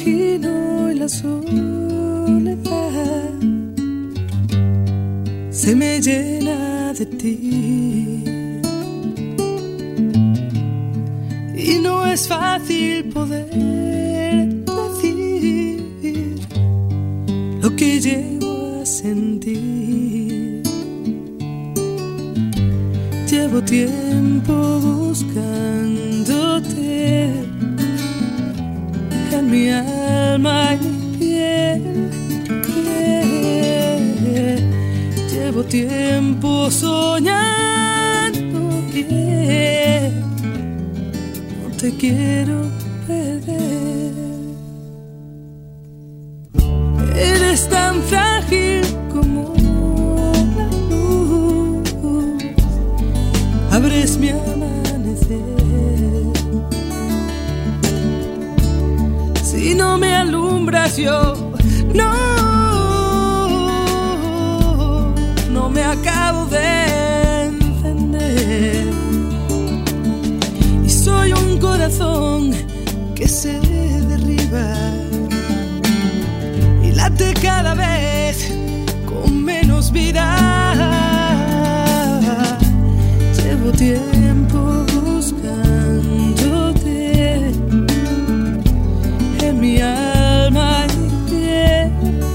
imagino y la soledad se me llena de ti. Y no es fácil poder decir lo que llevo a sentir. Llevo tiempo buscándote en mi alma y mi piel. Llevo tiempo soñando que no te quiero perder. Eres tan frágil como la luz, abres mi amanecer. Si no me alumbras yo no me acabo de encender. Y soy un corazón que se derriba y late cada vez con menos vida. Llevo tiempo buscándote en mi alma y mi piel.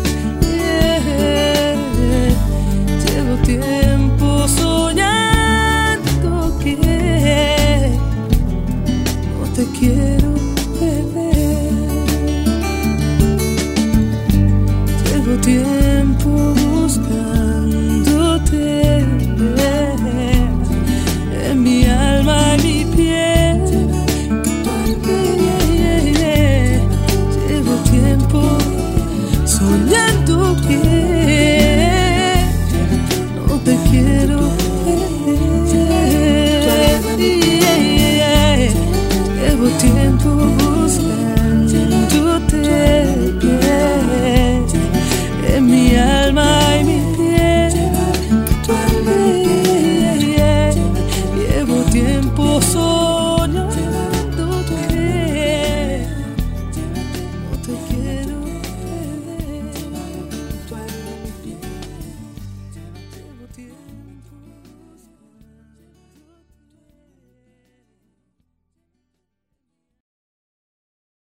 Llevo tiempo soñando que no te quiero perder. Llevo tiempo